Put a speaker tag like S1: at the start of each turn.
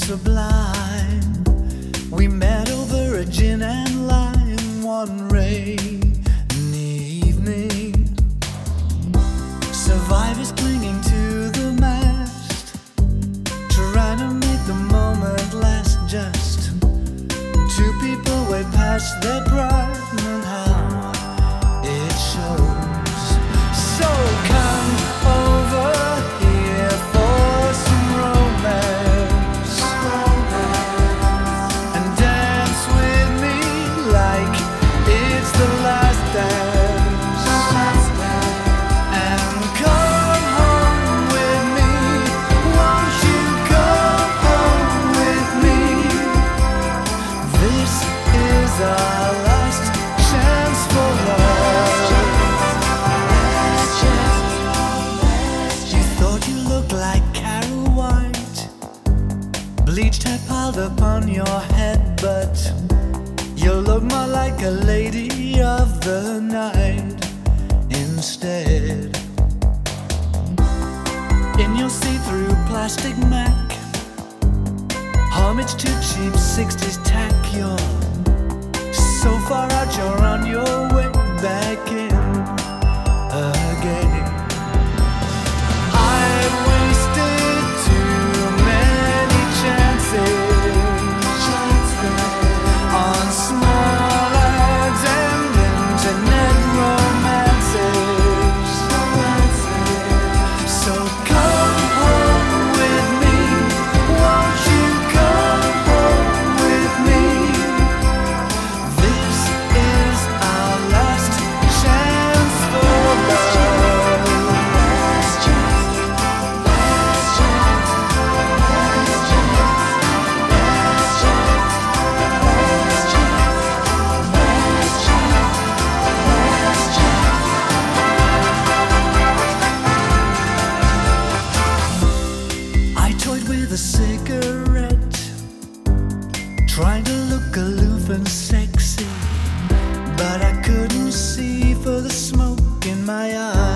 S1: sublime. We met over a gin and lime one rainy evening. Survivors clinging to the mast, trying to make the moment last. Just two people way past their prime, and how it shows. So come over here for some romance, and dance with me like it's the last dance, and come home with me. Won't you come home with me? This is our last chance for love. You thought you looked like Carol White, bleached hair piled upon your head, but you look more like a lady of the night instead. In your see-through plastic Mac, homage to cheap 60s tack, you're so far out, you're on your way back in again. I've wasted too many chances on small ads and internet romances. So come home with me. Won't you come home with me? This is our last chance for love. I toyed with a cigarette, trying to look aloof and sexy, but I couldn't see for the smoke in my eyes.